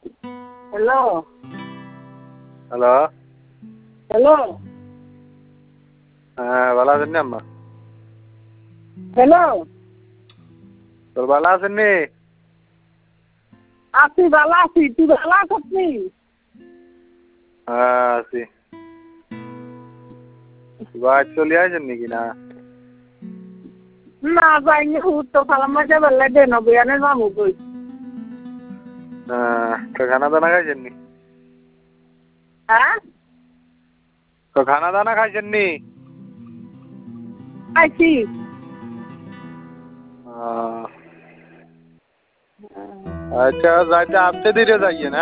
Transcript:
Hello hello. Hello হ্যাঁ, ভালো আছেন নি আম্মা? হ্যালো তোর ভালো আছেন নি? আছি ভালো আছি, তুই ভালো আছিস নি? হ্যাঁ আছি। বাড়ি চলে আসেন নাকি না? না যাইনি, উত্তর ফালাম মাঝে বেলা দেন বিয়ানের মামু কই। হ্যাঁ, তো খানা দানা খাইছেন নি? হ্যাঁ তো খানা দানা খাইছেন নি? আইছি। আচ্ছা, যাইতে আপনি ধীরে যাইয়ে না।